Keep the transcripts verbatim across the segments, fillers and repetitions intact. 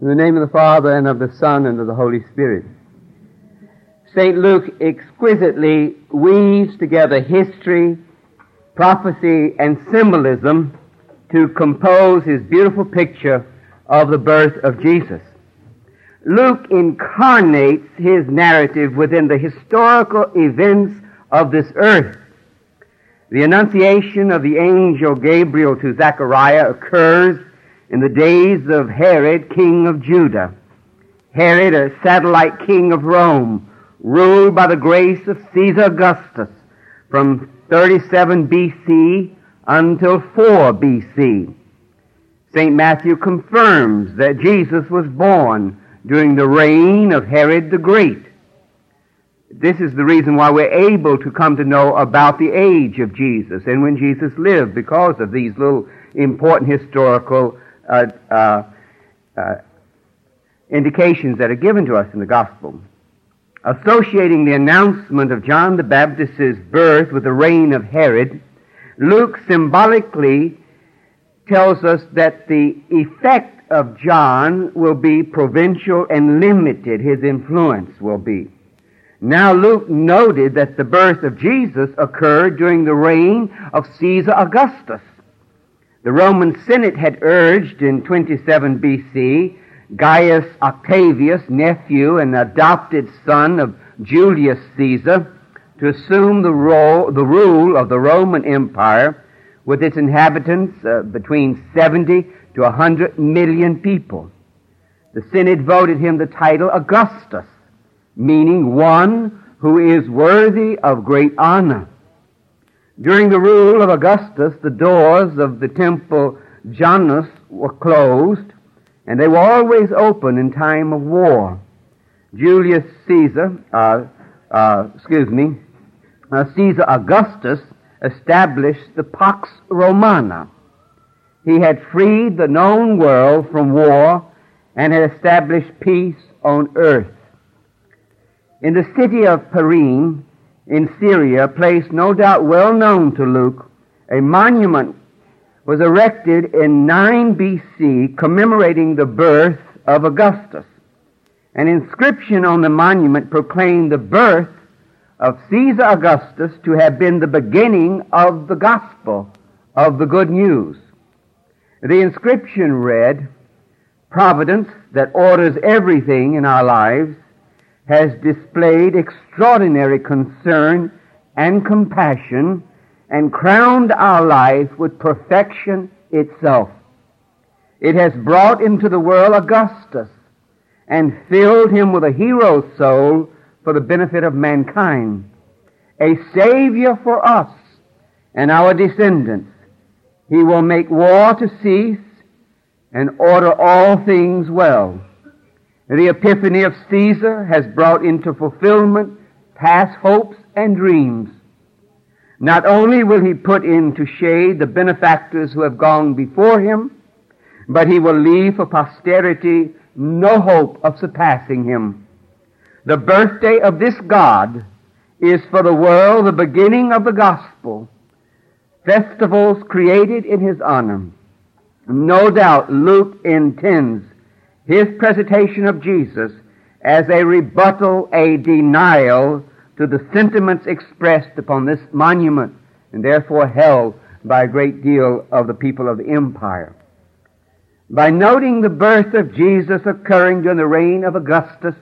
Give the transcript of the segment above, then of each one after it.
In the name of the Father, and of the Son, and of the Holy Spirit. Saint Luke exquisitely weaves together history, prophecy, and symbolism to compose his beautiful picture of the birth of Jesus. Luke incarnates his narrative within the historical events of this earth. The annunciation of the angel Gabriel to Zechariah occurs in the days of Herod, king of Judah. Herod, a satellite king of Rome, ruled by the grace of Caesar Augustus from thirty-seven B C until four B C. Saint Matthew confirms that Jesus was born during the reign of Herod the Great. This is the reason why we're able to come to know about the age of Jesus and when Jesus lived, because of these little important historical uh, uh, uh, indications that are given to us in the Gospel. Associating the announcement of John the Baptist's birth with the reign of Herod, Luke symbolically tells us that the effect of John will be provincial and limited. His influence will be. Now Luke noted that the birth of Jesus occurred during the reign of Caesar Augustus. The Roman Senate had urged in twenty-seven B C Gaius Octavius, nephew and adopted son of Julius Caesar, to assume the, role, the rule of the Roman Empire with its inhabitants uh, between seventy to one hundred million people. The Senate voted him the title Augustus, meaning one who is worthy of great honor. During the rule of Augustus, the doors of the temple Janus were closed, and they were always open in time of war. Julius Caesar, uh, uh, excuse me, uh, Caesar Augustus established the Pax Romana. He had freed the known world from war and had established peace on earth. In the city of Perim, in Syria, a place no doubt well known to Luke, a monument was erected in nine B C commemorating the birth of Augustus. An inscription on the monument proclaimed the birth of Caesar Augustus to have been the beginning of the gospel, of the good news. The inscription read, "Providence that orders everything in our lives has displayed extraordinary concern and compassion and crowned our life with perfection itself. It has brought into the world Augustus and filled him with a hero's soul for the benefit of mankind, a Savior for us and our descendants. He will make war to cease and order all things well. The epiphany of Caesar has brought into fulfillment past hopes and dreams. Not only will he put into shade the benefactors who have gone before him, but he will leave for posterity no hope of surpassing him. The birthday of this God is for the world the beginning of the gospel, festivals created in his honor. No doubt Luke intends his presentation of Jesus as a rebuttal, a denial to the sentiments expressed upon this monument and therefore held by a great deal of the people of the empire. By noting the birth of Jesus occurring during the reign of Augustus,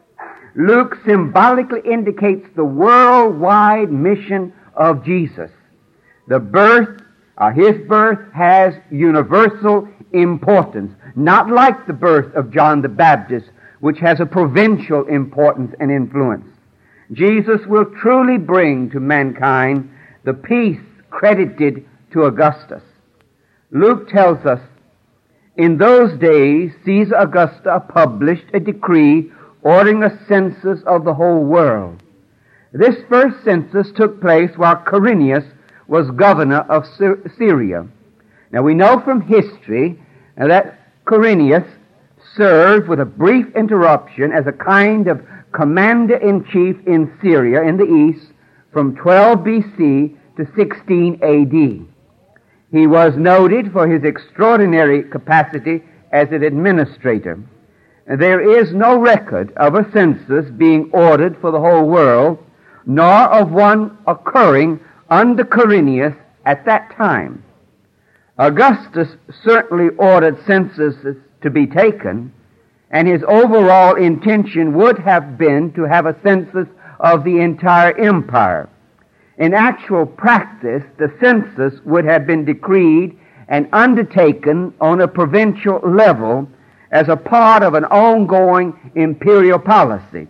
Luke symbolically indicates the worldwide mission of Jesus. The birth, uh, his birth has universal importance, not like the birth of John the Baptist, which has a provincial importance and influence. Jesus will truly bring to mankind the peace credited to Augustus. Luke tells us, in those days, Caesar Augustus published a decree ordering a census of the whole world. This first census took place while Quirinius was governor of Syria. Now we know from history that Quirinius served with a brief interruption as a kind of commander-in-chief in Syria in the east from twelve B C to sixteen A D. He was noted for his extraordinary capacity as an administrator. there is no record of a census being ordered for the whole world, nor of one occurring under Quirinius at that time. Augustus certainly ordered censuses to be taken, and his overall intention would have been to have a census of the entire empire. In actual practice, the census would have been decreed and undertaken on a provincial level as a part of an ongoing imperial policy.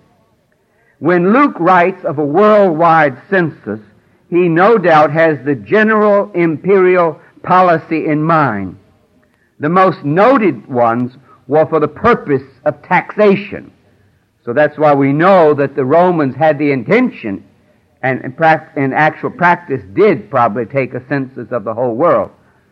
When Luke writes of a worldwide census, he no doubt has the general imperial policy in mind. The most noted ones were for the purpose of taxation. So that's why we know that the Romans had the intention, and in, pract- in actual practice did probably take a census of the whole world.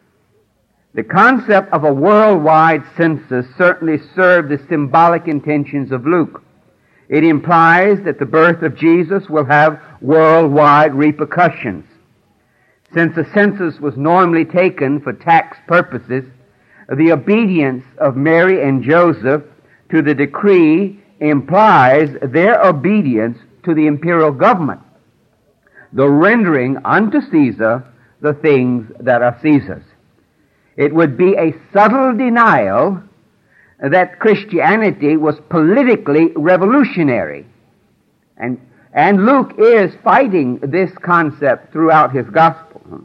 The concept of a worldwide census certainly served the symbolic intentions of Luke. It implies that the birth of Jesus will have worldwide repercussions. Since a census was normally taken for tax purposes, the obedience of Mary and Joseph to the decree implies their obedience to the imperial government, the rendering unto Caesar the things that are Caesar's. It would be a subtle denial that Christianity was politically revolutionary. And, and Luke is fighting this concept throughout his gospel.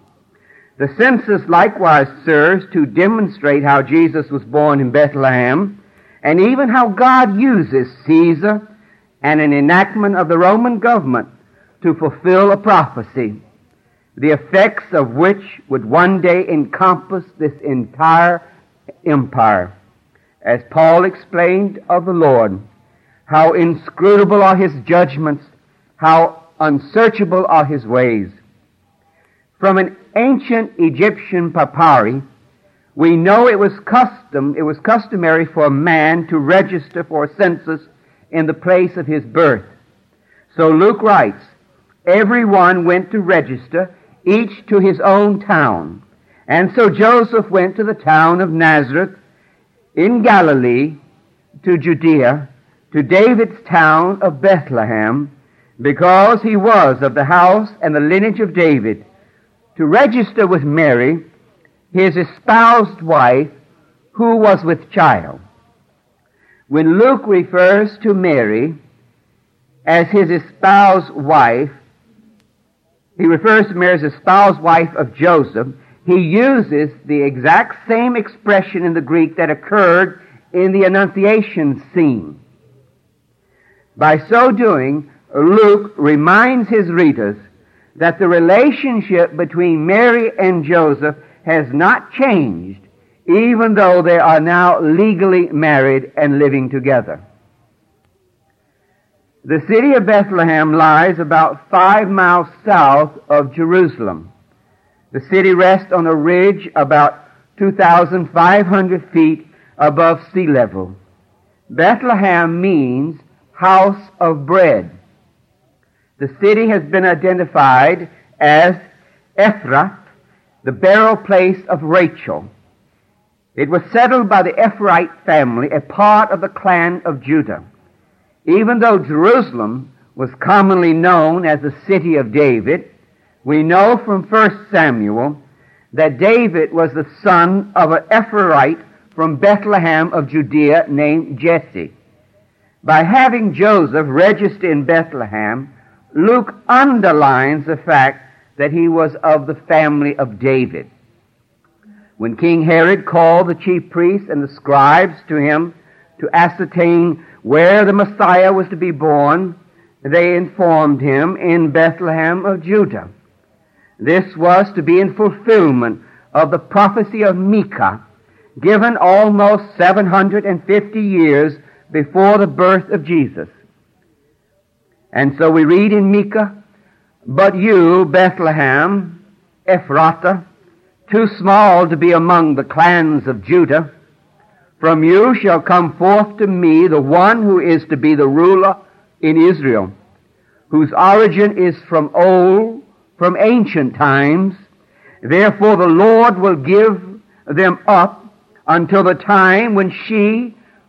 The census likewise serves to demonstrate how Jesus was born in Bethlehem, and even how God uses Caesar and an enactment of the Roman government to fulfill a prophecy, the effects of which would one day encompass this entire empire. As Paul explained of the Lord, how inscrutable are his judgments, how unsearchable are his ways. From an ancient Egyptian papyri, we know it was custom, it was customary for a man to register for a census in the place of his birth. So Luke writes, everyone went to register, each to his own town. And so Joseph went to the town of Nazareth in Galilee, to Judea, to David's town of Bethlehem, because he was of the house and the lineage of David, to register with Mary, his espoused wife, who was with child. When Luke refers to Mary as his espoused wife, he refers to Mary as the espoused wife of Joseph. He uses the exact same expression in the Greek that occurred in the Annunciation scene. By so doing, Luke reminds his readers that the relationship between Mary and Joseph has not changed, even though they are now legally married and living together. The city of Bethlehem lies about five miles south of Jerusalem. The city rests on a ridge about two thousand five hundred feet above sea level. Bethlehem means house of bread. The city has been identified as Ephrath, the burial place of Rachel. It was settled by the Ephraite family, a part of the clan of Judah. Even though Jerusalem was commonly known as the city of David, we know from First Samuel that David was the son of an Ephraite from Bethlehem of Judea named Jesse. By having Joseph registered in Bethlehem, Luke underlines the fact that he was of the family of David. When King Herod called the chief priests and the scribes to him to ascertain where the Messiah was to be born, they informed him in Bethlehem of Judah. This was to be in fulfillment of the prophecy of Micah, given almost seven hundred fifty years before the birth of Jesus. And so we read in Micah, "But you, Bethlehem, Ephrathah, too small to be among the clans of Judah, from you shall come forth to me the one who is to be the ruler in Israel, whose origin is from old, from ancient times. Therefore the Lord will give them up until the time when she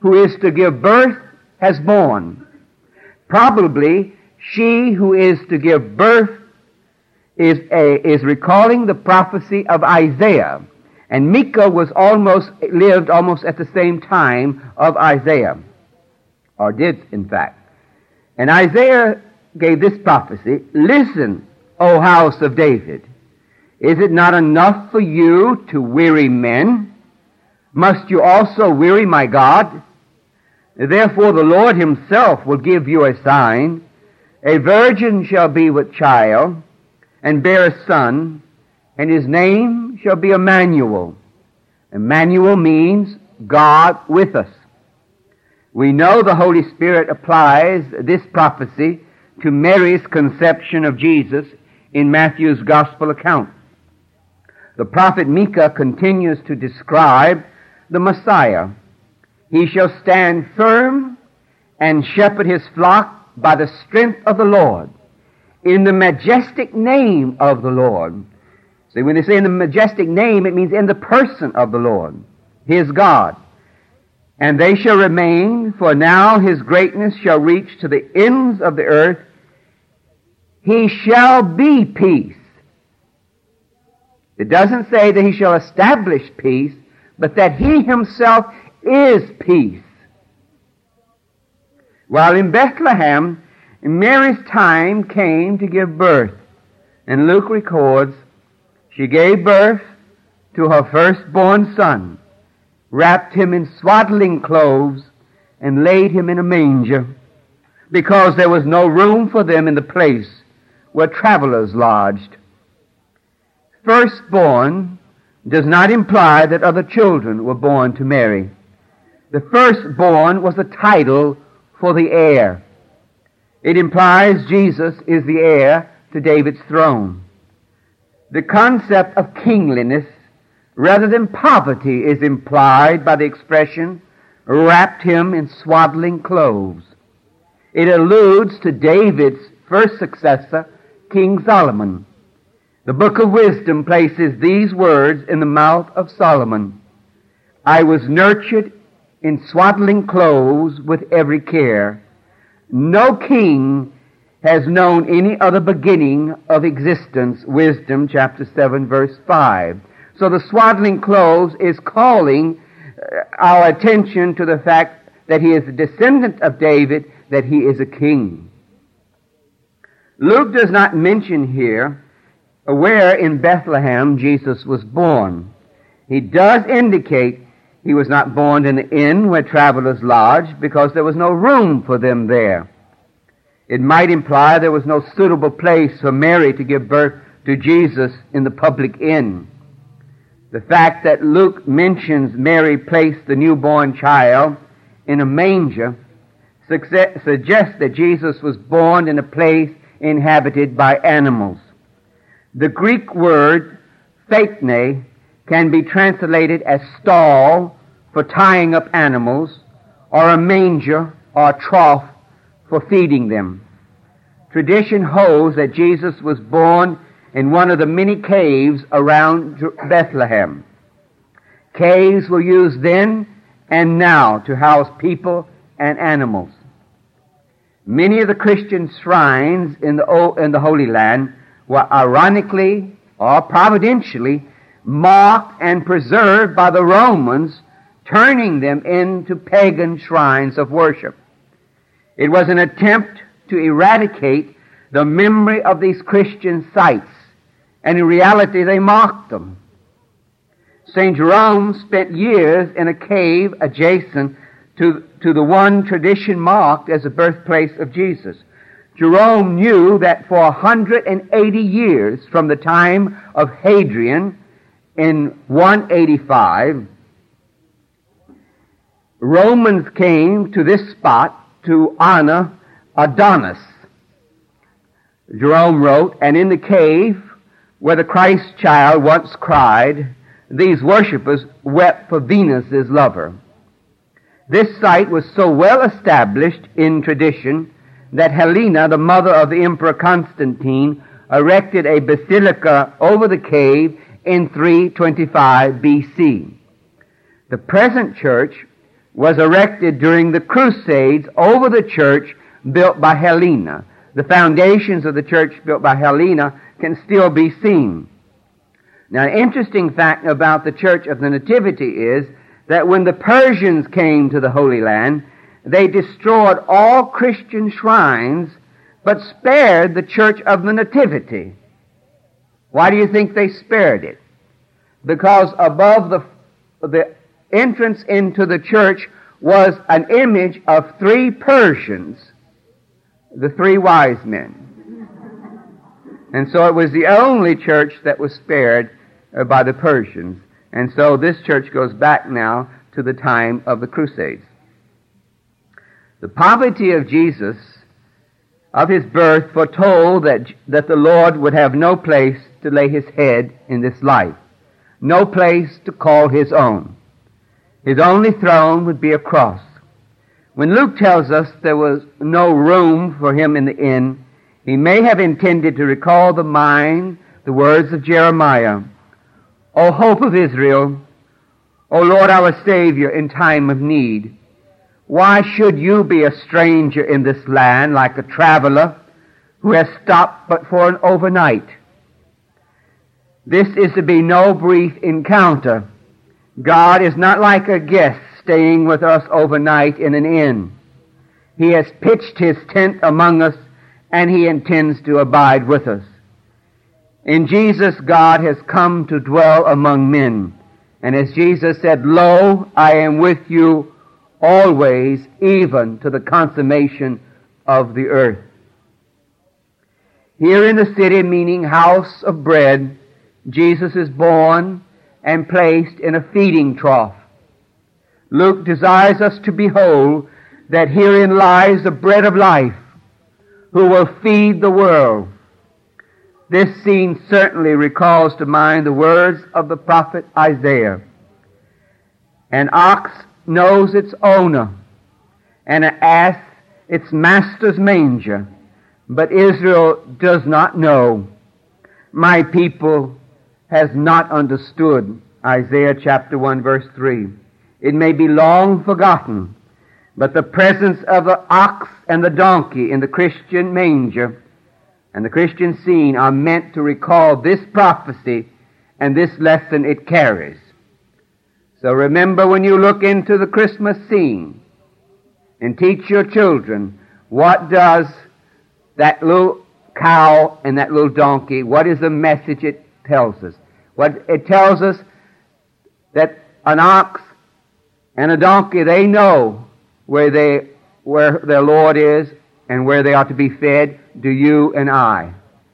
who is to give birth has borne. Probably she who is to give birth is, a, is recalling the prophecy of Isaiah. And Micah was almost, lived almost at the same time of Isaiah, or did in fact. And Isaiah gave this prophecy, "Listen, O house of David, is it not enough for you to weary men? Must you also weary my God? Therefore the Lord himself will give you a sign. A virgin shall be with child, and bear a son, and his name shall be Emmanuel." Emmanuel means God with us. We know the Holy Spirit applies this prophecy to Mary's conception of Jesus in Matthew's Gospel account. The prophet Micah continues to describe the Messiah. "He shall stand firm and shepherd his flock by the strength of the Lord, in the majestic name of the Lord." See, when they say in the majestic name, it means in the person of the Lord, his God. "And they shall remain, for now his greatness shall reach to the ends of the earth. He shall be peace." It doesn't say that he shall establish peace, but that he himself is peace. While in Bethlehem, Mary's time came to give birth. And Luke records, she gave birth to her firstborn son, wrapped him in swaddling clothes, and laid him in a manger, because there was no room for them in the place where travelers lodged. Firstborn does not imply that other children were born to Mary. The firstborn was a title for the heir. It implies Jesus is the heir to David's throne. The concept of kingliness rather than poverty is implied by the expression, "wrapped him in swaddling clothes." It alludes to David's first successor, King Solomon. The Book of Wisdom places these words in the mouth of Solomon: "I was nurtured in swaddling clothes with every care. No king has known any other beginning of existence." Wisdom chapter seven verse five. So the swaddling clothes is calling our attention to the fact that he is a descendant of David, that he is a king. Luke does not mention here where in Bethlehem Jesus was born. He does indicate he was not born in the inn where travelers lodged, because there was no room for them there. It might imply there was no suitable place for Mary to give birth to Jesus in the public inn. The fact that Luke mentions Mary placed the newborn child in a manger suggests that Jesus was born in a place inhabited by animals. The Greek word phekne can be translated as stall for tying up animals, or a manger or trough for feeding them. Tradition holds that Jesus was born in one of the many caves around Bethlehem. Caves were used then and now to house people and animals. Many of the Christian shrines in the, in the Holy Land were ironically or providentially marked and preserved by the Romans, turning them into pagan shrines of worship. It was an attempt to eradicate the memory of these Christian sites, and in reality they mocked them. Saint Jerome spent years in a cave adjacent to, to the one tradition marked as the birthplace of Jesus. Jerome knew that for one hundred eighty years from the time of Hadrian in one eighty-five, Romans came to this spot to honor Adonis. Jerome wrote, "And in the cave where the Christ child once cried, these worshippers wept for Venus's lover." This site was so well established in tradition that Helena, the mother of the Emperor Constantine, erected a basilica over the cave in three twenty-five B C. The present church was erected during the Crusades over the church built by Helena. The foundations of the church built by Helena can still be seen. Now, an interesting fact about the Church of the Nativity is that when the Persians came to the Holy Land, they destroyed all Christian shrines, but spared the Church of the Nativity. Why do you think they spared it? Because above the, the entrance into the church was an image of three Persians, the three wise men. And so it was the only church that was spared uh, by the Persians. And so this church goes back now to the time of the Crusades. The poverty of Jesus, of his birth, foretold that, that the Lord would have no place to lay his head in this life, no place to call his own. His only throne would be a cross. When Luke tells us there was no room for him in the inn, he may have intended to recall to mind the words of Jeremiah, O hope of Israel, O Lord our Savior in time of need, why should you be a stranger in this land like a traveler who has stopped but for an overnight? This is to be no brief encounter. God is not like a guest staying with us overnight in an inn. He has pitched his tent among us, and he intends to abide with us. In Jesus, God has come to dwell among men. And as Jesus said, Lo, I am with you always, even to the consummation of the earth. Here in the city, meaning house of bread, Jesus is born and placed in a feeding trough. Luke desires us to behold that herein lies the bread of life, who will feed the world. This scene certainly recalls to mind the words of the prophet Isaiah. An ox knows its owner, and an ass its master's manger, but Israel does not know. My people has not understood. Isaiah chapter one verse three. It may be long forgotten, but the presence of the ox and the donkey in the Christian manger and the Christian scene are meant to recall this prophecy and this lesson it carries. So remember, when you look into the Christmas scene and teach your children, what does that little cow and that little donkey, what is the message it tells us? What it tells us that an ox and a donkey, they know where they where their Lord is and where they are to be fed. Do you and I?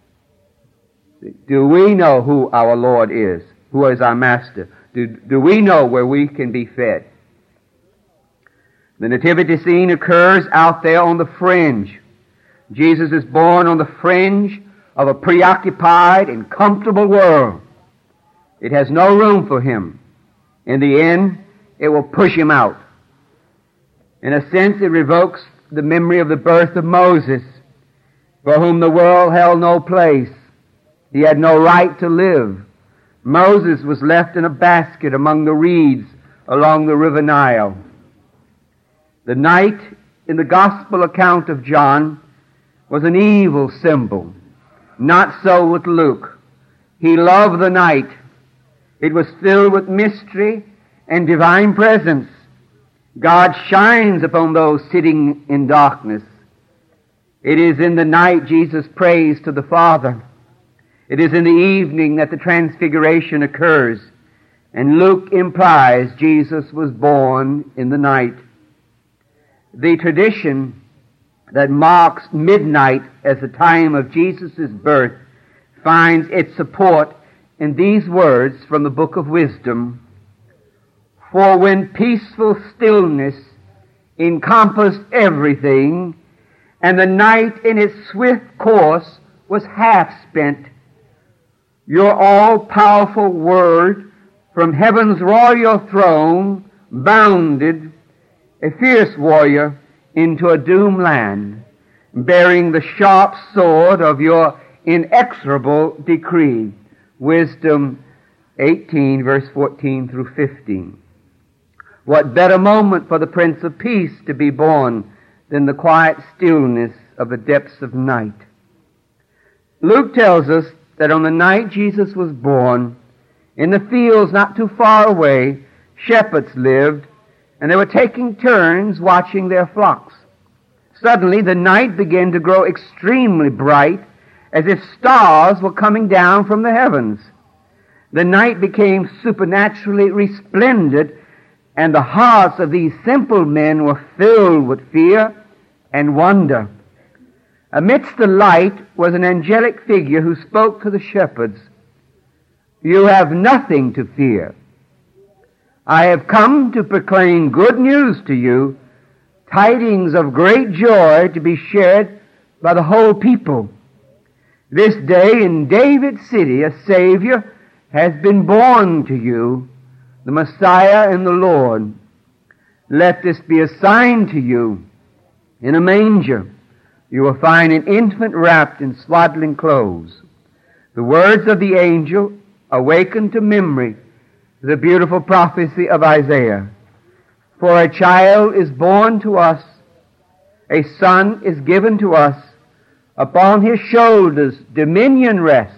Do we know who our Lord is? Who is our Master? Do, do we know where we can be fed? The nativity scene occurs out there on the fringe. Jesus is born on the fringe of a preoccupied and comfortable world. It has no room for him. In the end, it will push him out. In a sense, it revokes the memory of the birth of Moses, for whom the world held no place. He had no right to live. Moses was left in a basket among the reeds along the river Nile. The night in the gospel account of John was an evil symbol. Not so with Luke. He loved the night. It was filled with mystery and divine presence. God shines upon those sitting in darkness. It is in the night Jesus prays to the Father. It is in the evening that the transfiguration occurs. And Luke implies Jesus was born in the night. The tradition that marks midnight as the time of Jesus' birth finds its support in these words from the Book of Wisdom. For when peaceful stillness encompassed everything, and the night in its swift course was half spent, your all-powerful word from heaven's royal throne bounded, a fierce warrior, into a doomed land, bearing the sharp sword of your inexorable decree. Wisdom eighteen, verse fourteen through fifteen. What better moment for the Prince of Peace to be born than the quiet stillness of the depths of night? Luke tells us that on the night Jesus was born, in the fields not too far away, shepherds lived, and they were taking turns watching their flocks. Suddenly the night began to grow extremely bright, as if stars were coming down from the heavens. The night became supernaturally resplendent, and the hearts of these simple men were filled with fear and wonder. Amidst the light was an angelic figure who spoke to the shepherds, "You have nothing to fear. I have come to proclaim good news to you, tidings of great joy to be shared by the whole people. This day in David's city a Savior has been born to you, the Messiah and the Lord. Let this be a sign to you. In a manger you will find an infant wrapped in swaddling clothes." The words of the angel awakened to memory the beautiful prophecy of Isaiah. "For a child is born to us, a son is given to us, upon his shoulders dominion rests.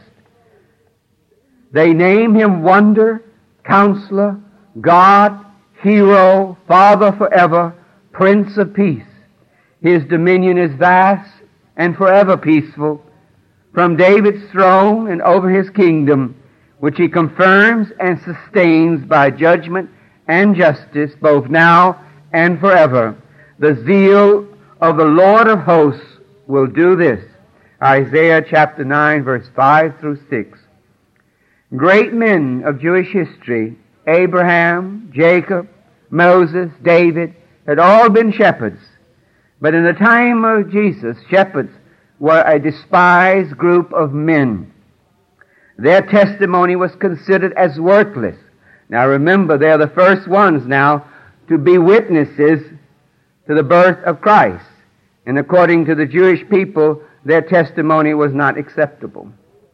They name him Wonder, Counselor, God, Hero, Father forever, Prince of Peace. His dominion is vast and forever peaceful, from David's throne and over his kingdom, which he confirms and sustains by judgment and justice, both now and forever. The zeal of the Lord of hosts will do this." Isaiah chapter nine, verse five through six. Great men of Jewish history, Abraham, Jacob, Moses, David, had all been shepherds. But in the time of Jesus, shepherds were a despised group of men. Their testimony was considered as worthless. Now remember, they're the first ones now to be witnesses to the birth of Christ. And according to the Jewish people, their testimony was not acceptable.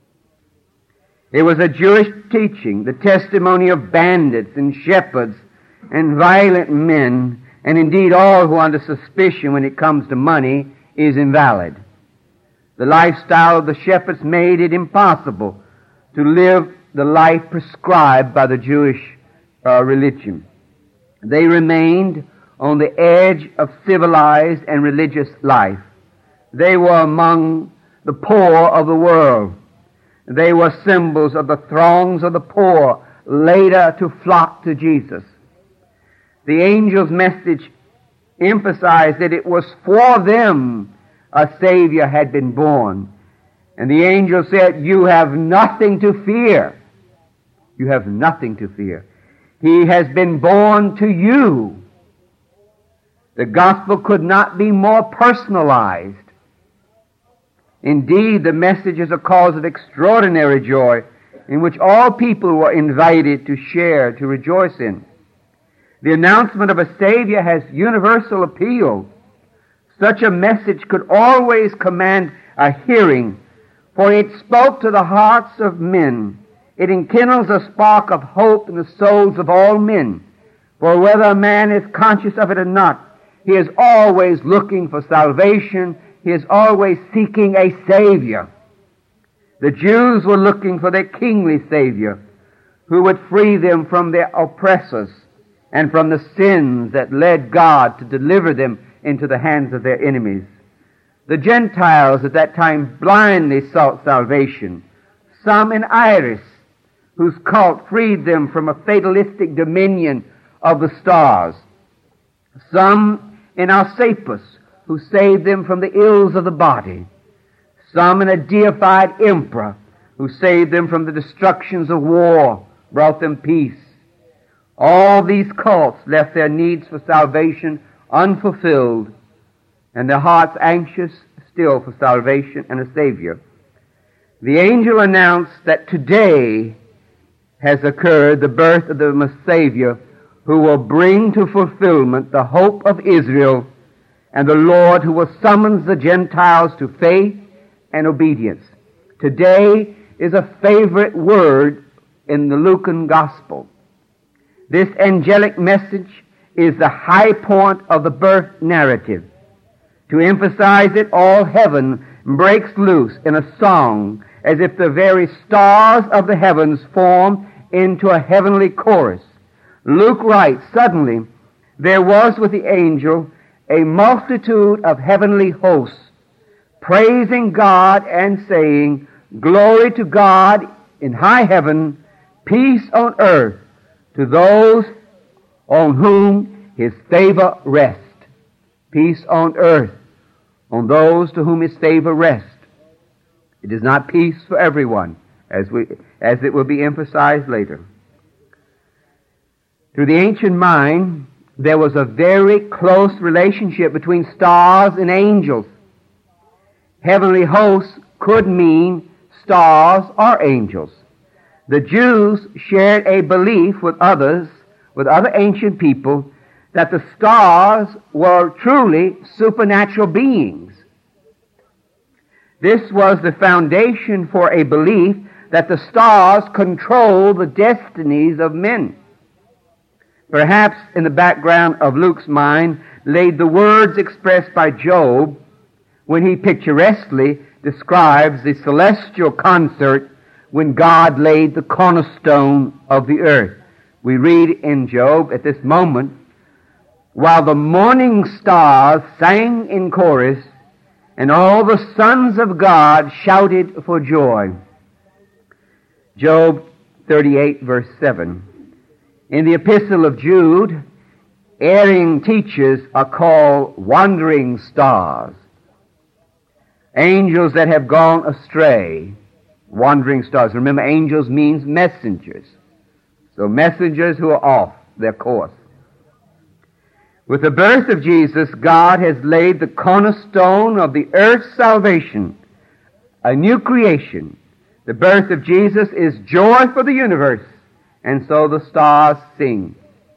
It was a Jewish teaching, the testimony of bandits and shepherds and violent men, and indeed all who are under suspicion when it comes to money, is invalid. The lifestyle of the shepherds made it impossible to live the life prescribed by the Jewish uh, religion. They remained on the edge of civilized and religious life. They were among the poor of the world. They were symbols of the throngs of the poor, later to flock to Jesus. The angel's message emphasized that it was for them a Savior had been born. And the angel said, "You have nothing to fear. You have nothing to fear. He has been born to you." The gospel could not be more personalized. Indeed, the message is a cause of extraordinary joy in which all people were invited to share, to rejoice in. The announcement of a Savior has universal appeal. Such a message could always command a hearing, for it spoke to the hearts of men. It enkindles a spark of hope in the souls of all men. For whether a man is conscious of it or not, he is always looking for salvation. He is always seeking a Savior. The Jews were looking for their kingly Savior, who would free them from their oppressors and from the sins that led God to deliver them into the hands of their enemies. The Gentiles at that time blindly sought salvation. Some in Iris, whose cult freed them from a fatalistic dominion of the stars. Some in Alsappus, who saved them from the ills of the body. Some in a deified emperor, who saved them from the destructions of war, brought them peace. All these cults left their needs for salvation unfulfilled, and their hearts anxious still for salvation and a Savior. The angel announced that today has occurred the birth of the Savior, who will bring to fulfillment the hope of Israel, and the Lord who will summons the Gentiles to faith and obedience. Today is a favorite word in the Lucan Gospel. This angelic message is the high point of the birth narrative. To emphasize it, all heaven breaks loose in a song as if the very stars of the heavens form into a heavenly chorus. Luke writes, "Suddenly there was with the angel a multitude of heavenly hosts, praising God and saying, 'Glory to God in high heaven, peace on earth to those on whom His favor rests.'" Peace on earth on those to whom His favor rests. It is not peace for everyone, as we, as it will be emphasized later. To the ancient mind, there was a very close relationship between stars and angels. Heavenly hosts could mean stars or angels. The Jews shared a belief with others, with other ancient people, that the stars were truly supernatural beings. This was the foundation for a belief that the stars control the destinies of men. Perhaps in the background of Luke's mind laid the words expressed by Job when he picturesquely describes the celestial concert when God laid the cornerstone of the earth. We read in Job at this moment, "While the morning stars sang in chorus, and all the sons of God shouted for joy." Job thirty-eight, verse seven. In the Epistle of Jude, erring teachers are called wandering stars. Angels that have gone astray, wandering stars. Remember, angels means messengers. So messengers who are off their course. With the birth of Jesus, God has laid the cornerstone of the earth's salvation, a new creation. The birth of Jesus is joy for the universe, and so the stars sing.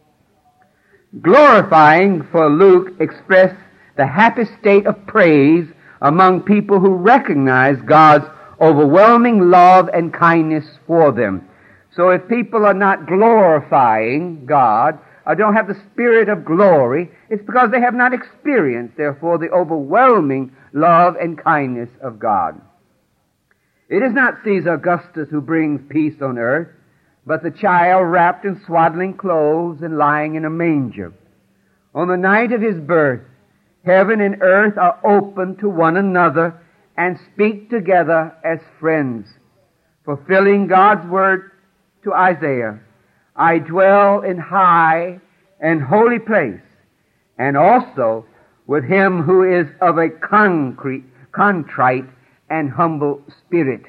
Glorifying for Luke expressed the happy state of praise among people who recognize God's overwhelming love and kindness for them. So if people are not glorifying God, or don't have the spirit of glory, it's because they have not experienced, therefore, the overwhelming love and kindness of God. It is not Caesar Augustus who brings peace on earth, but the child wrapped in swaddling clothes and lying in a manger. On the night of his birth, heaven and earth are open to one another and speak together as friends, fulfilling God's word to Isaiah, "I dwell in high and holy place, and also with him who is of a concrete, contrite and humble spirit."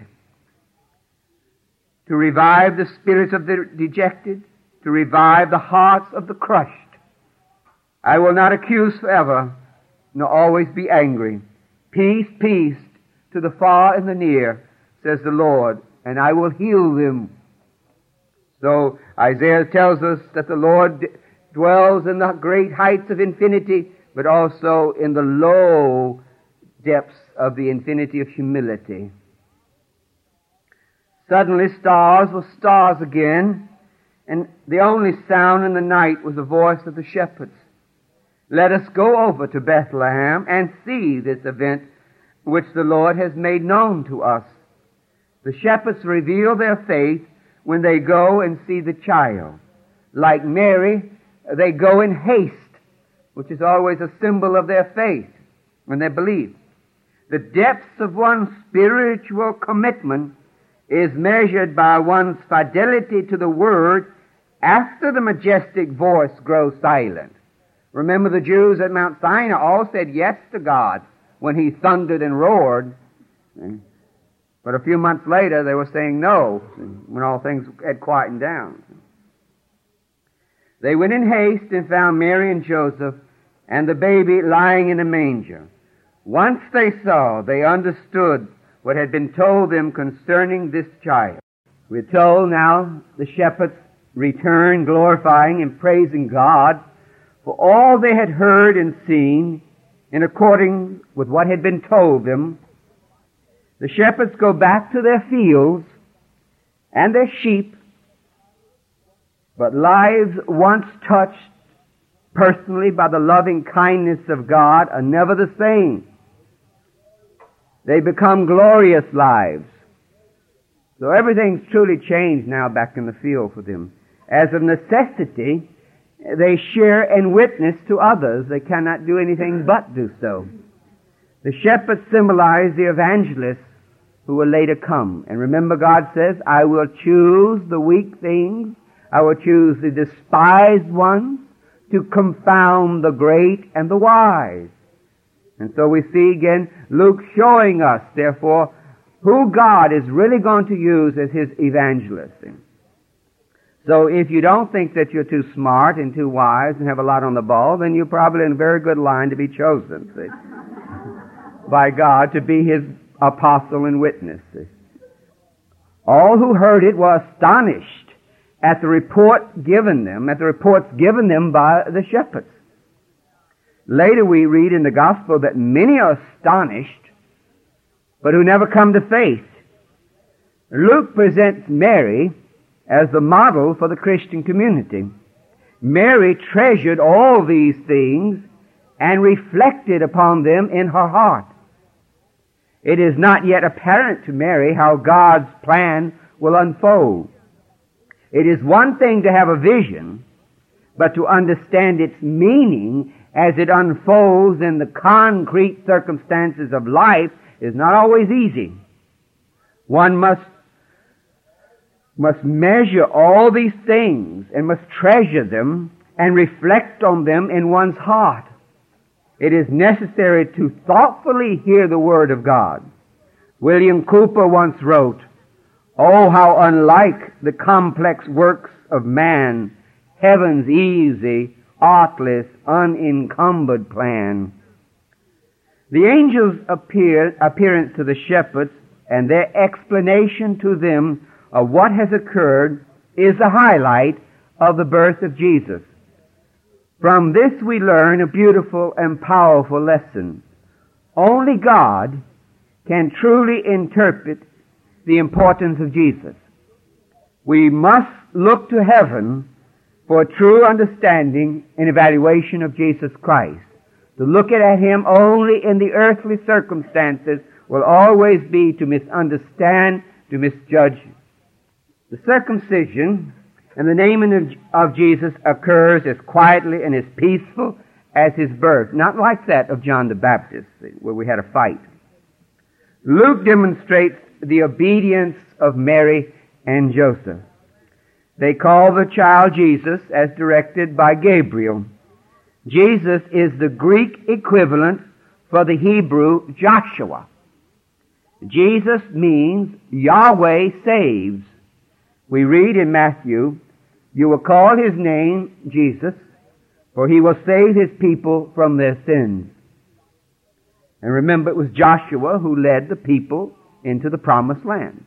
To revive the spirits of the dejected, to revive the hearts of the crushed. "I will not accuse forever, nor always be angry. Peace, peace to the far and the near, says the Lord, and I will heal them." So Isaiah tells us that the Lord d- dwells in the great heights of infinity, but also in the low depths of the infinity of humility. Suddenly stars were stars again, and the only sound in the night was the voice of the shepherds. Let us go over to Bethlehem and see this event which the Lord has made known to us. The shepherds reveal their faith when they go and see the child. Like Mary, they go in haste, which is always a symbol of their faith when they believe. The depths of one's spiritual commitment is measured by one's fidelity to the Word after the majestic voice grows silent. Remember, the Jews at Mount Sinai all said yes to God when He thundered and roared. But a few months later, they were saying no when all things had quietened down. They went in haste and found Mary and Joseph and the baby lying in a manger. Once they saw, they understood what had been told them concerning this child. We're told now the shepherds returned glorifying and praising God for all they had heard and seen in according with what had been told them. The shepherds go back to their fields and their sheep, but lives once touched personally by the loving kindness of God are never the same. They become glorious lives. So everything's truly changed now back in the field for them. As of necessity, they share and witness to others. They cannot do anything but do so. The shepherds symbolize the evangelists who will later come. And remember, God says, I will choose the weak things, I will choose the despised ones to confound the great and the wise. And so we see again Luke showing us, therefore, who God is really going to use as His evangelists. So if you don't think that you're too smart and too wise and have a lot on the ball, then you're probably in a very good line to be chosen, see, by God to be His apostle and witness. See. All who heard it were astonished at the report given them, at the reports given them by the shepherds. Later we read in the gospel that many are astonished, but who never come to faith. Luke presents Mary as the model for the Christian community. Mary treasured all these things and reflected upon them in her heart. It is not yet apparent to Mary how God's plan will unfold. It is one thing to have a vision, but to understand its meaning as it unfolds in the concrete circumstances of life is not always easy. One must must measure all these things and must treasure them and reflect on them in one's heart. It is necessary to thoughtfully hear the Word of God. William Cowper once wrote, "Oh, how unlike the complex works of man, heaven's easy, artless, unencumbered plan." The angels' appear, appearance to the shepherds and their explanation to them of what has occurred is the highlight of the birth of Jesus. From this we learn a beautiful and powerful lesson. Only God can truly interpret the importance of Jesus. We must look to heaven for true understanding and evaluation of Jesus Christ. To look at Him only in the earthly circumstances will always be to misunderstand, to misjudge. The circumcision and the naming of Jesus occurs as quietly and as peaceful as His birth, not like that of John the Baptist, where we had a fight. Luke demonstrates the obedience of Mary and Joseph. They call the child Jesus as directed by Gabriel. Jesus is the Greek equivalent for the Hebrew Joshua. Jesus means Yahweh saves. We read in Matthew, "You will call His name Jesus, for He will save His people from their sins." And remember, it was Joshua who led the people into the promised land.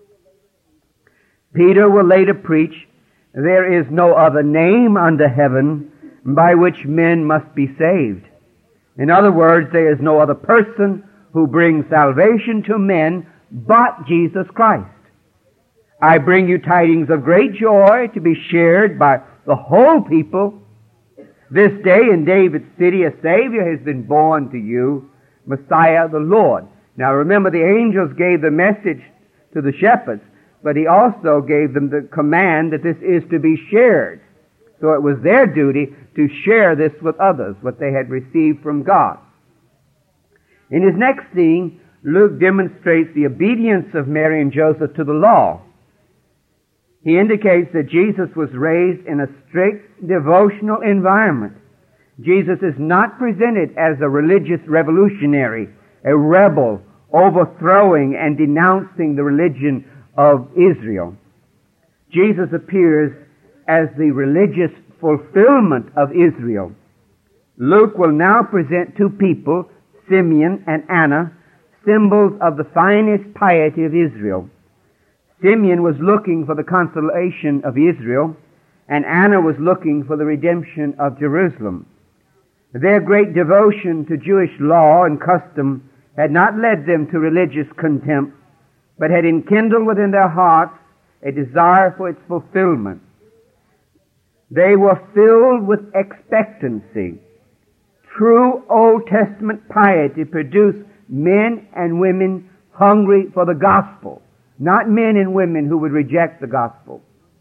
Peter will later preach, "There is no other name under heaven by which men must be saved." In other words, there is no other person who brings salvation to men but Jesus Christ. I bring you tidings of great joy to be shared by the whole people. This day in David's city a Savior has been born to you, Messiah the Lord. Now remember, the angels gave the message to the shepherds, but He also gave them the command that this is to be shared. So it was their duty to share this with others, what they had received from God. In his next scene, Luke demonstrates the obedience of Mary and Joseph to the law. He indicates that Jesus was raised in a strict devotional environment. Jesus is not presented as a religious revolutionary, a rebel, overthrowing and denouncing the religion of Israel. Jesus appears as the religious fulfillment of Israel. Luke will now present two people, Simeon and Anna, symbols of the finest piety of Israel. Simeon was looking for the consolation of Israel, and Anna was looking for the redemption of Jerusalem. Their great devotion to Jewish law and custom had not led them to religious contempt, but had enkindled within their hearts a desire for its fulfillment. They were filled with expectancy. True Old Testament piety produced men and women hungry for the gospel, not men and women who would reject the gospel.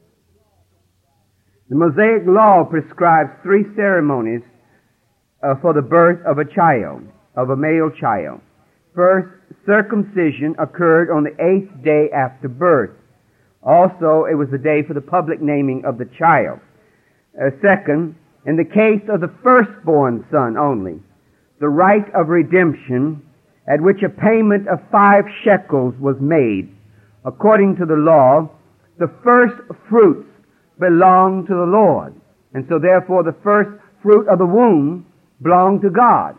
The Mosaic Law prescribes three ceremonies uh, for the birth of a child, of a male child. First, circumcision occurred on the eighth day after birth. Also, it was the day for the public naming of the child. Uh, second, in the case of the firstborn son only, the rite of redemption at which a payment of five shekels was made. According to the law, the first fruits belonged to the Lord, and so therefore the first fruit of the womb belonged to God.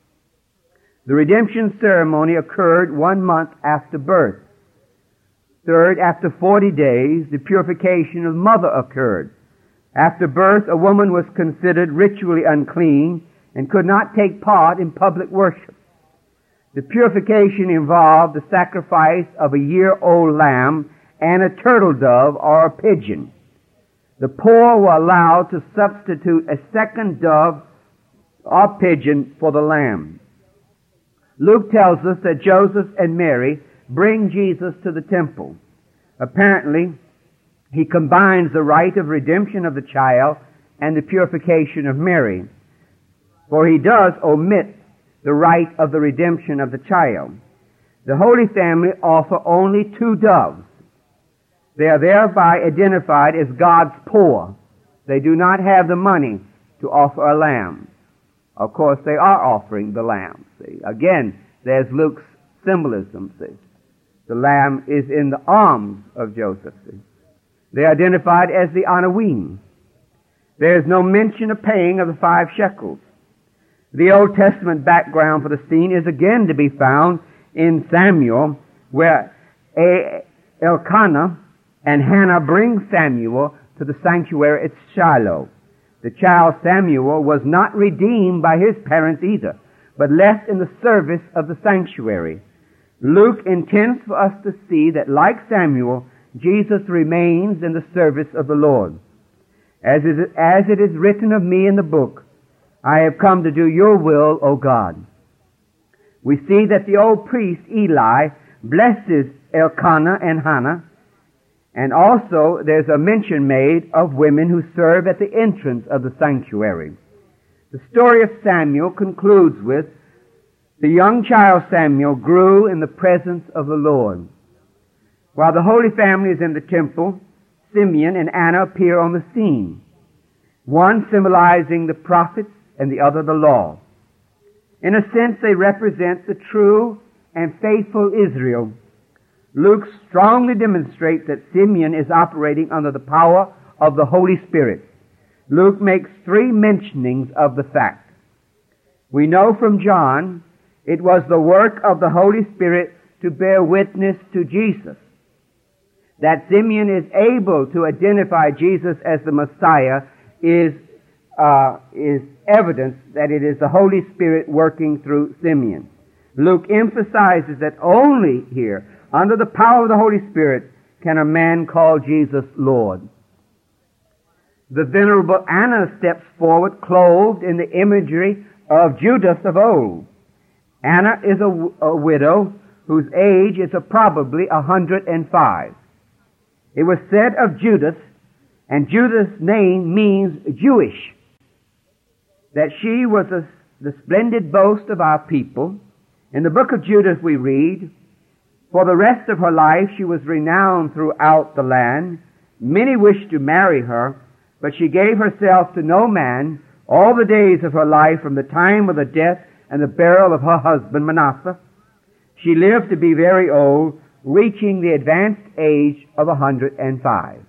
The redemption ceremony occurred one month after birth. Third, after forty days, the purification of the mother occurred. After birth, a woman was considered ritually unclean and could not take part in public worship. The purification involved the sacrifice of a year-old lamb and a turtle dove or a pigeon. The poor were allowed to substitute a second dove or pigeon for the lamb. Luke tells us that Joseph and Mary bring Jesus to the temple. Apparently, he combines the rite of redemption of the child and the purification of Mary, for he does omit the rite of the redemption of the child. The Holy Family offer only two doves. They are thereby identified as God's poor. They do not have the money to offer a lamb. Of course, they are offering the lamb. See? Again, there's Luke's symbolism. See? The lamb is in the arms of Joseph. See? They are identified as the Anawim. There is no mention of paying of the five shekels. The Old Testament background for the scene is again to be found in Samuel, where Elkanah and Hannah bring Samuel to the sanctuary at Shiloh. The child Samuel was not redeemed by his parents either, but left in the service of the sanctuary. Luke intends for us to see that, like Samuel, Jesus remains in the service of the Lord. As it, as it is written of me in the book, I have come to do your will, O God. We see that the old priest Eli blesses Elkanah and Hannah, and also there's a mention made of women who serve at the entrance of the sanctuary. The story of Samuel concludes with, the young child Samuel grew in the presence of the Lord. While the Holy Family is in the temple, Simeon and Anna appear on the scene, one symbolizing the prophets and the other the law. In a sense, they represent the true and faithful Israel. Luke strongly demonstrates that Simeon is operating under the power of the Holy Spirit. Luke makes three mentionings of the fact. We know from John it was the work of the Holy Spirit to bear witness to Jesus. That Simeon is able to identify Jesus as the Messiah is uh, is evidence that it is the Holy Spirit working through Simeon. Luke emphasizes that only here, under the power of the Holy Spirit, can a man call Jesus Lord. The Venerable Anna steps forward clothed in the imagery of Judith of old. Anna is a, a widow whose age is a probably a hundred and five. It was said of Judith, and Judith's name means Jewish, that she was a, the splendid boast of our people. In the book of Judith we read, for the rest of her life she was renowned throughout the land. Many wished to marry her, but she gave herself to no man all the days of her life from the time of the death and the burial of her husband Manasseh. She lived to be very old, reaching the advanced age of a hundred and five.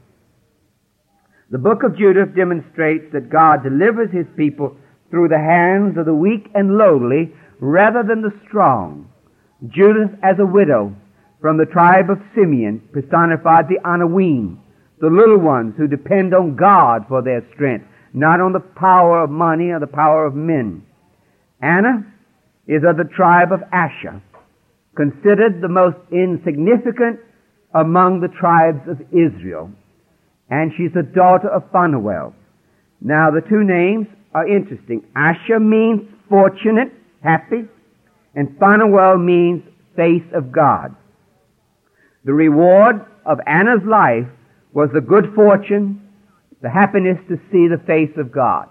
The book of Judith demonstrates that God delivers His people through the hands of the weak and lowly rather than the strong. Judith, as a widow from the tribe of Simeon, personified the Anawim, the little ones who depend on God for their strength, not on the power of money or the power of men. Anna is of the tribe of Asher, considered the most insignificant among the tribes of Israel. And she's a daughter of Phanuel. Now, the two names are interesting. Asher means fortunate, happy, and Phanuel means face of God. The reward of Anna's life was the good fortune, the happiness to see the face of God.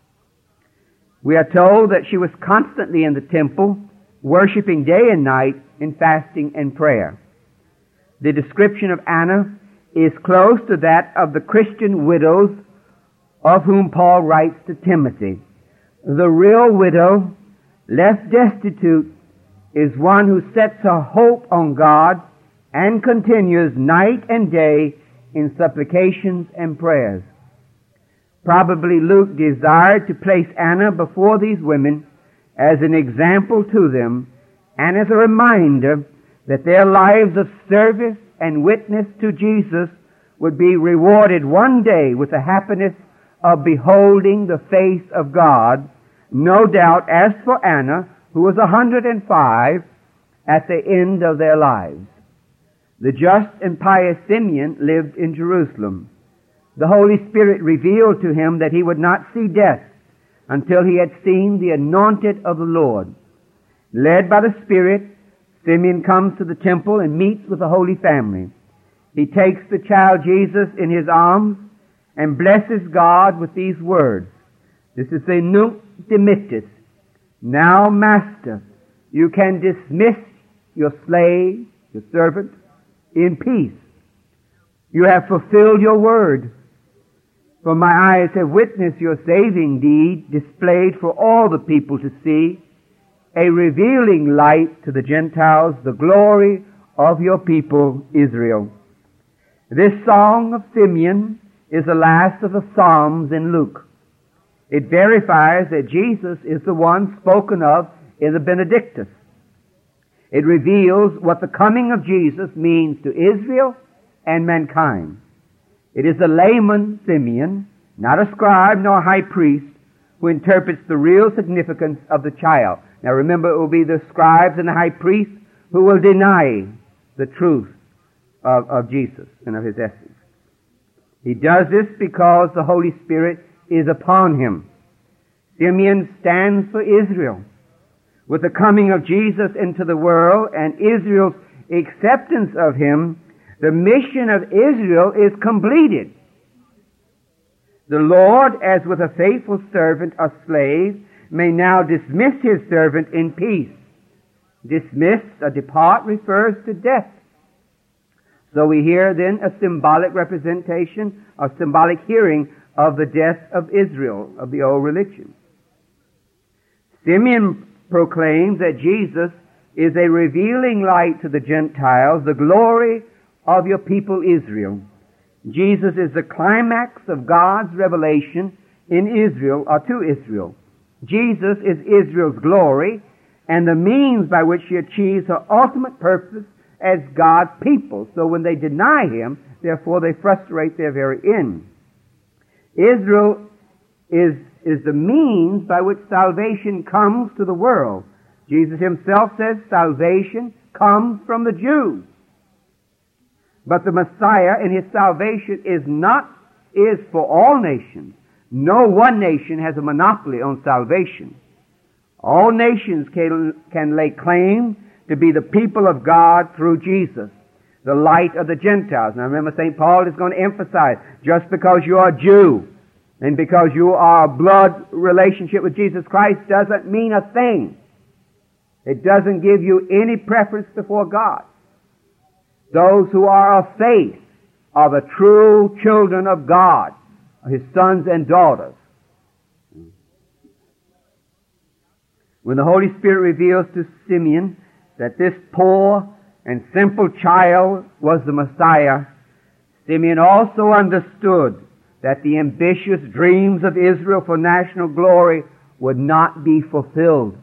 We are told that she was constantly in the temple, worshiping day and night in fasting and prayer. The description of Anna is close to that of the Christian widows of whom Paul writes to Timothy. The real widow, left destitute, is one who sets her hope on God and continues night and day in supplications and prayers. Probably Luke desired to place Anna before these women as an example to them and as a reminder that their lives of service and witness to Jesus would be rewarded one day with the happiness of beholding the face of God, no doubt as for Anna, who was a hundred and five at the end of their lives. The just and pious Simeon lived in Jerusalem. The Holy Spirit revealed to him that he would not see death until he had seen the anointed of the Lord. Led by the Spirit, Simeon comes to the temple and meets with the Holy Family. He takes the child Jesus in his arms and blesses God with these words. This is the Nunc Dimittis. Now, Master, you can dismiss your slave, your servant, in peace. You have fulfilled your word. For my eyes have witnessed your saving deed, displayed for all the people to see, a revealing light to the Gentiles, the glory of your people Israel. This song of Simeon is the last of the Psalms in Luke. It verifies that Jesus is the one spoken of in the Benedictus. It reveals what the coming of Jesus means to Israel and mankind. It is the layman Simeon, not a scribe nor a high priest, who interprets the real significance of the child. Now remember, it will be the scribes and the high priests who will deny the truth of, of Jesus and of his essence. He does this because the Holy Spirit is upon him. Simeon stands for Israel. With the coming of Jesus into the world and Israel's acceptance of him, the mission of Israel is completed. The Lord, as with a faithful servant or slave, may now dismiss his servant in peace. Dismiss or depart refers to death. So we hear then a symbolic representation, a symbolic hearing of the death of Israel, of the old religion. Simeon proclaims that Jesus is a revealing light to the Gentiles, the glory of your people Israel. Jesus is the climax of God's revelation in Israel, or to Israel. Jesus is Israel's glory and the means by which she achieves her ultimate purpose as God's people. So when they deny him, therefore they frustrate their very end. Israel is, is the means by which salvation comes to the world. Jesus himself says salvation comes from the Jews. But the Messiah in his salvation is not, is for all nations. No one nation has a monopoly on salvation. All nations can, can lay claim to be the people of God through Jesus, the light of the Gentiles. Now remember, Saint Paul is going to emphasize, just because you are a Jew and because you are a blood relationship with Jesus Christ doesn't mean a thing. It doesn't give you any preference before God. Those who are of faith are the true children of God, his sons and daughters. When the Holy Spirit reveals to Simeon that this poor and simple child was the Messiah, Simeon also understood that the ambitious dreams of Israel for national glory would not be fulfilled.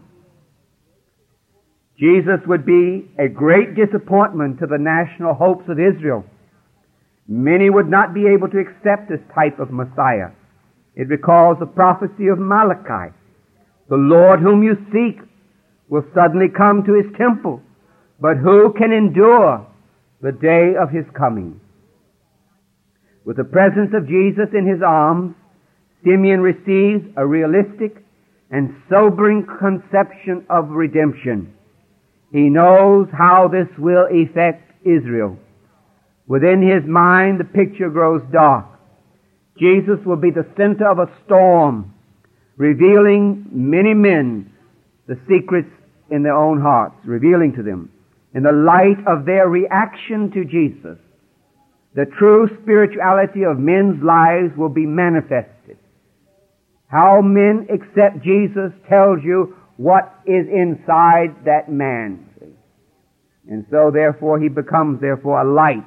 Jesus would be a great disappointment to the national hopes of Israel. Many would not be able to accept this type of Messiah. It recalls the prophecy of Malachi. The Lord whom you seek will suddenly come to his temple, but who can endure the day of his coming? With the presence of Jesus in his arms, Simeon receives a realistic and sobering conception of redemption. He knows how this will affect Israel. Within his mind, the picture grows dark. Jesus will be the center of a storm, revealing many men the secrets in their own hearts, revealing to them, in the light of their reaction to Jesus, the true spirituality of men's lives will be manifested. How men accept Jesus tells you what is inside that man. And so, therefore, he becomes, therefore, a light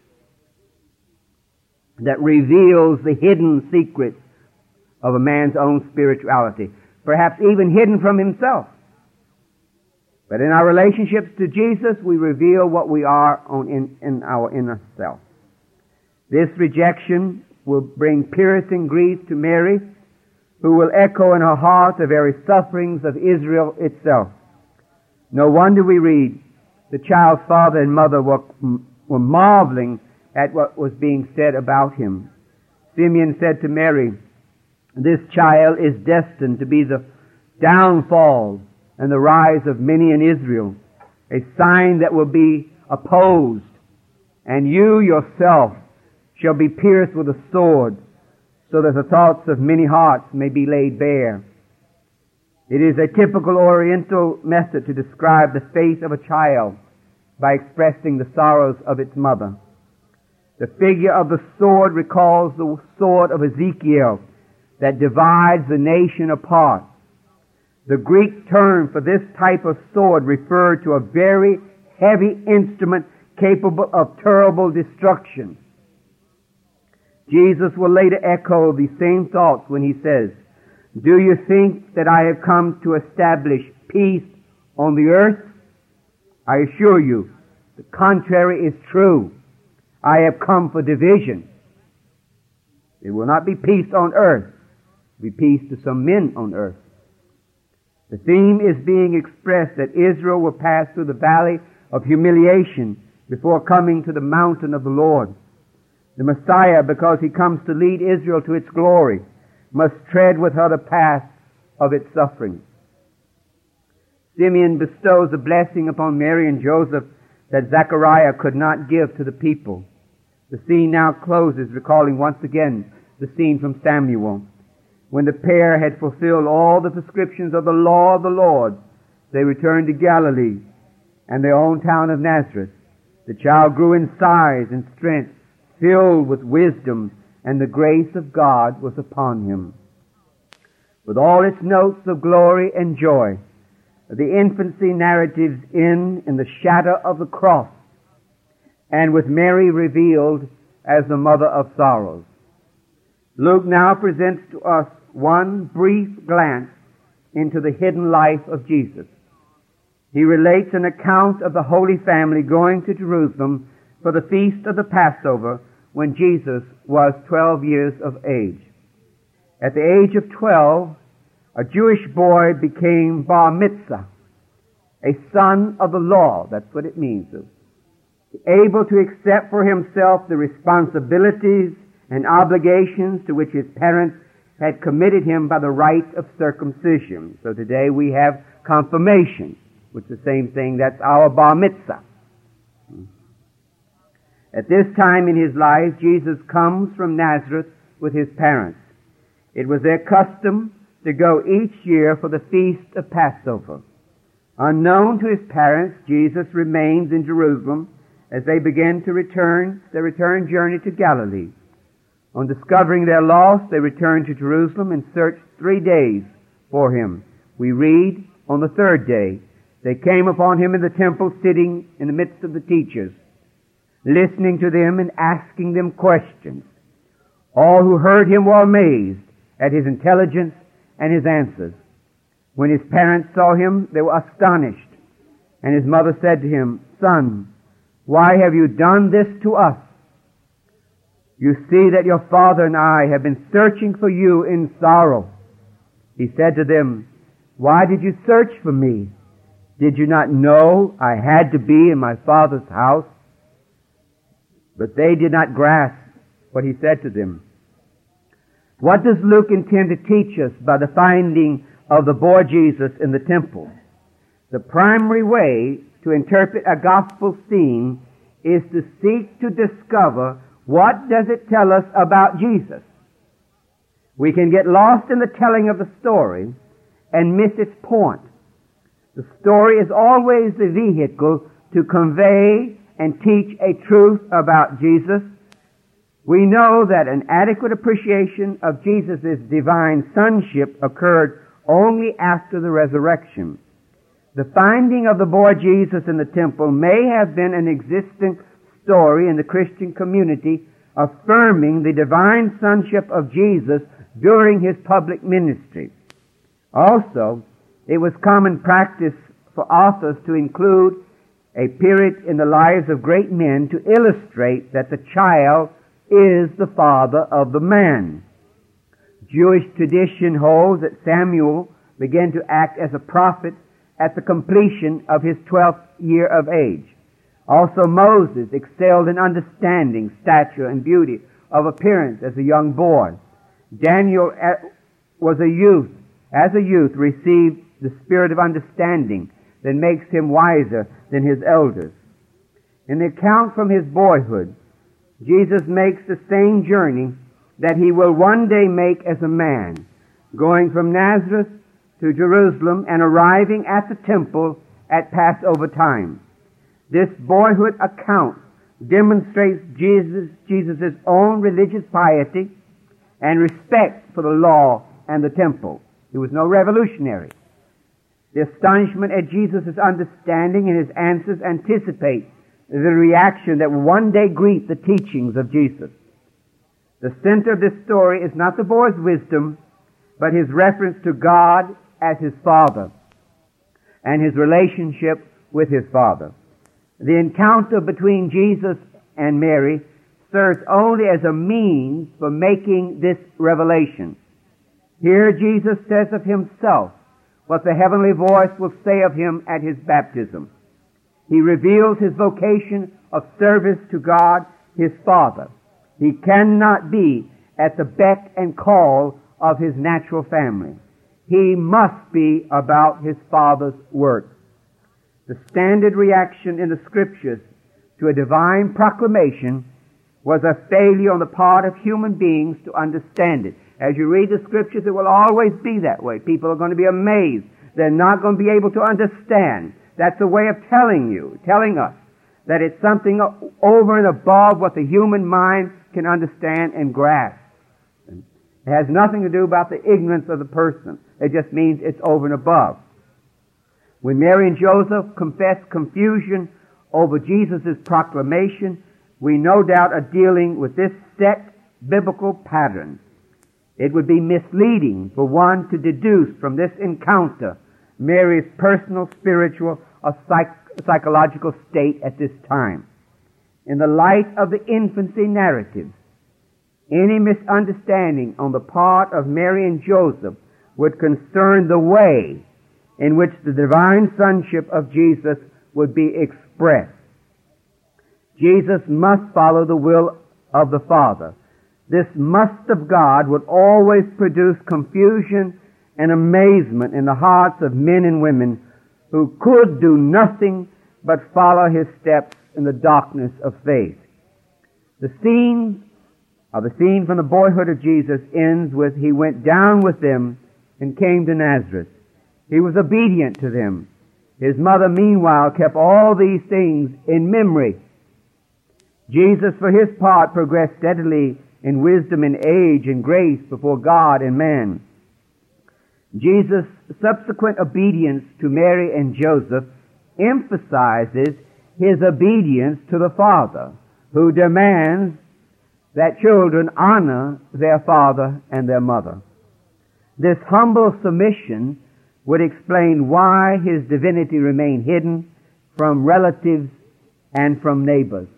that reveals the hidden secrets of a man's own spirituality, perhaps even hidden from himself. But in our relationships to Jesus, we reveal what we are on in, in our inner self. This rejection will bring piercing grief to Mary, who will echo in her heart the very sufferings of Israel itself. No wonder we read the child's father and mother were, were marveling at what was being said about him. Simeon said to Mary, "This child is destined to be the downfall and the rise of many in Israel, a sign that will be opposed, and you yourself shall be pierced with a sword, so that the thoughts of many hearts may be laid bare." It is a typical Oriental method to describe the face of a child by expressing the sorrows of its mother. The figure of the sword recalls the sword of Ezekiel that divides the nation apart. The Greek term for this type of sword referred to a very heavy instrument capable of terrible destruction. Jesus will later echo the same thoughts when he says, "Do you think that I have come to establish peace on the earth? I assure you, the contrary is true. I have come for division. It will not be peace on earth. It will be peace to some men on earth." The theme is being expressed that Israel will pass through the valley of humiliation before coming to the mountain of the Lord. The Messiah, because he comes to lead Israel to its glory, must tread with her the path of its suffering. Simeon bestows a blessing upon Mary and Joseph that Zechariah could not give to the people. The scene now closes, recalling once again the scene from Samuel. When the pair had fulfilled all the prescriptions of the law of the Lord, they returned to Galilee and their own town of Nazareth. The child grew in size and strength, filled with wisdom, and the grace of God was upon him. With all its notes of glory and joy, the infancy narratives end in the shadow of the cross, and with Mary revealed as the mother of sorrows. Luke now presents to us one brief glance into the hidden life of Jesus. He relates an account of the Holy Family going to Jerusalem for the feast of the Passover when Jesus was twelve years of age. At the age of twelve, a Jewish boy became bar mitzvah, a son of the law. That's what it means. Able to accept for himself the responsibilities and obligations to which his parents had committed him by the rite of circumcision. So today we have confirmation, which is the same thing. That's our bar mitzvah. At this time in his life, Jesus comes from Nazareth with his parents. It was their custom to go each year for the feast of Passover. Unknown to his parents, Jesus remains in Jerusalem as they begin to return their return journey to Galilee. On discovering their loss, they returned to Jerusalem and searched three days for him. We read, on the third day, they came upon him in the temple sitting in the midst of the teachers, listening to them and asking them questions. All who heard him were amazed at his intelligence and his answers. When his parents saw him, they were astonished. And his mother said to him, "Son, why have you done this to us? You see that your father and I have been searching for you in sorrow." He said to them, "Why did you search for me? Did you not know I had to be in my father's house?" But they did not grasp what he said to them. What does Luke intend to teach us by the finding of the boy Jesus in the temple? The primary way to interpret a gospel scene is to seek to discover what does it tell us about Jesus. We can get lost in the telling of the story and miss its point. The story is always the vehicle to convey and teach a truth about Jesus. We know that an adequate appreciation of Jesus' divine sonship occurred only after the resurrection. The finding of the boy Jesus in the temple may have been an existing story in the Christian community affirming the divine sonship of Jesus during his public ministry. Also, it was common practice for authors to include a period in the lives of great men to illustrate that the child is the father of the man. Jewish tradition holds that Samuel began to act as a prophet at the completion of his twelfth year of age. Also, Moses excelled in understanding, stature, and beauty of appearance as a young boy. Daniel was a youth, as a youth, received the spirit of understanding that makes him wiser than his elders. In the account from his boyhood, Jesus makes the same journey that he will one day make as a man, going from Nazareth to Jerusalem and arriving at the temple at Passover time. This boyhood account demonstrates Jesus, Jesus' own religious piety and respect for the law and the temple. He was no revolutionary. The astonishment at Jesus' understanding and his answers anticipate the reaction that will one day greet the teachings of Jesus. The center of this story is not the boy's wisdom, but his reference to God as his Father and his relationship with his Father. The encounter between Jesus and Mary serves only as a means for making this revelation. Here Jesus says of himself what the heavenly voice will say of him at his baptism. He reveals his vocation of service to God, his Father. He cannot be at the beck and call of his natural family. He must be about his Father's work. The standard reaction in the Scriptures to a divine proclamation was a failure on the part of human beings to understand it. As you read the Scriptures, it will always be that way. People are going to be amazed. They're not going to be able to understand. That's a way of telling you, telling us, that it's something over and above what the human mind can understand and grasp. It has nothing to do about the ignorance of the person. It just means it's over and above. When Mary and Joseph confessed confusion over Jesus' proclamation, we no doubt are dealing with this set biblical pattern. It would be misleading for one to deduce from this encounter Mary's personal, spiritual, or psych- psychological state at this time. In the light of the infancy narrative, any misunderstanding on the part of Mary and Joseph would concern the way in which the divine sonship of Jesus would be expressed. Jesus must follow the will of the Father. This must of God would always produce confusion and amazement in the hearts of men and women who could do nothing but follow his steps in the darkness of faith. The scene of the scene from the boyhood of Jesus ends with, he went down with them and came to Nazareth. He was obedient to them. His mother, meanwhile, kept all these things in memory. Jesus, for his part, progressed steadily in wisdom and age and grace before God and man. Jesus' subsequent obedience to Mary and Joseph emphasizes his obedience to the Father, who demands that children honor their father and their mother. This humble submission would explain why his divinity remained hidden from relatives and from neighbors.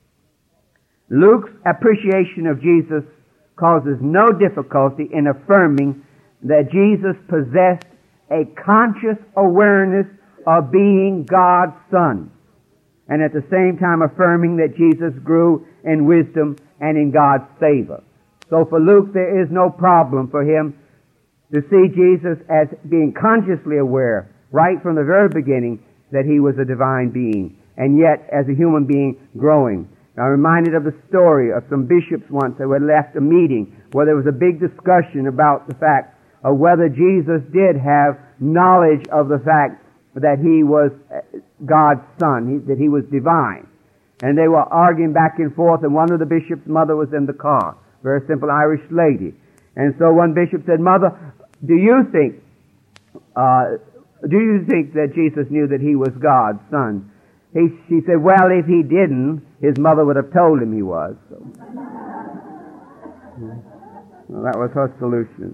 Luke's appreciation of Jesus causes no difficulty in affirming that Jesus possessed a conscious awareness of being God's Son, and at the same time affirming that Jesus grew in wisdom and in God's favor. So for Luke, there is no problem for him to see Jesus as being consciously aware, right from the very beginning, that he was a divine being, and yet as a human being growing. I'm reminded of the story of some bishops once that had left a meeting where there was a big discussion about the fact of whether Jesus did have knowledge of the fact that he was God's son, he, that he was divine. And they were arguing back and forth, and one of the bishop's mother was in the car, very simple Irish lady. And so one bishop said, "Mother, do you think, uh, do you think that Jesus knew that he was God's son?" He, she said, "Well, if he didn't, his mother would have told him he was." So, well, that was her solution.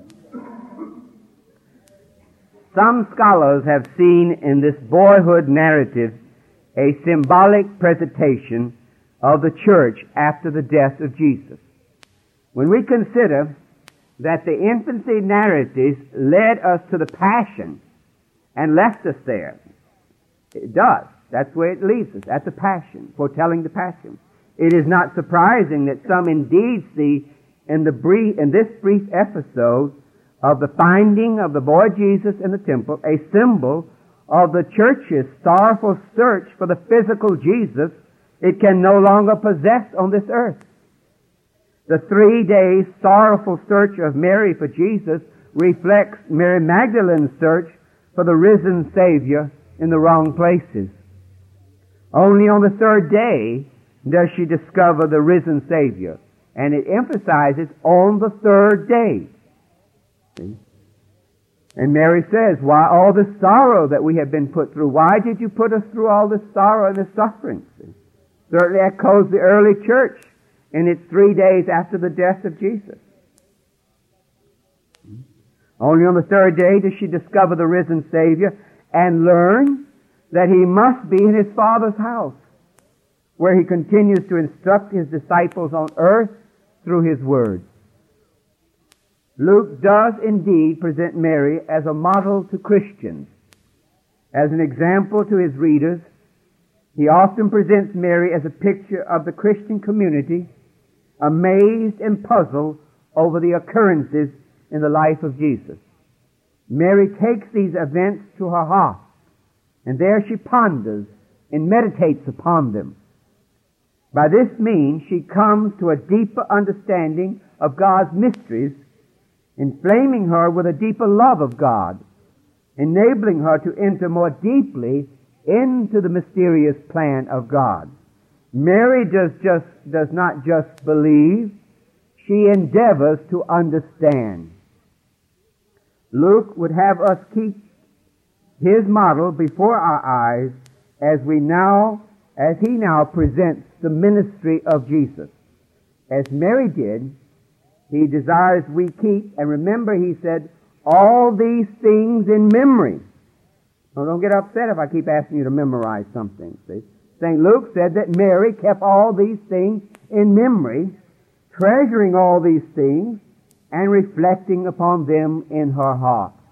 Some scholars have seen in this boyhood narrative a symbolic presentation of the church after the death of Jesus. When we consider that the infancy narratives led us to the passion and left us there, it does. That's where it leaves us, at the passion, foretelling the passion. It is not surprising that some indeed see in the brief, in this brief episode of the finding of the boy Jesus in the temple a symbol of the church's sorrowful search for the physical Jesus it can no longer possess on this earth. The three days sorrowful search of Mary for Jesus reflects Mary Magdalene's search for the risen Savior in the wrong places. Only on the third day does she discover the risen Savior, and it emphasizes on the third day. See? And Mary says, "Why all this sorrow that we have been put through? Why did you put us through all this sorrow and this suffering?" See? Certainly echoes the early church in its three days after the death of Jesus. Only on the third day does she discover the risen Savior and learn that he must be in his Father's house, where he continues to instruct his disciples on earth through his word. Luke does indeed present Mary as a model to Christians. As an example to his readers, he often presents Mary as a picture of the Christian community, amazed and puzzled over the occurrences in the life of Jesus. Mary takes these events to her heart, and there she ponders and meditates upon them. By this means, she comes to a deeper understanding of God's mysteries, inflaming her with a deeper love of God, enabling her to enter more deeply into the mysterious plan of God. Mary does just does not just believe, she endeavors to understand. Luke would have us keep his model before our eyes as we now, as he now presents the ministry of Jesus. As Mary did, he desires we keep, and remember he said, all these things in memory. Now don't get upset if I keep asking you to memorize something, see. Saint Luke said that Mary kept all these things in memory, treasuring all these things, and reflecting upon them in her heart.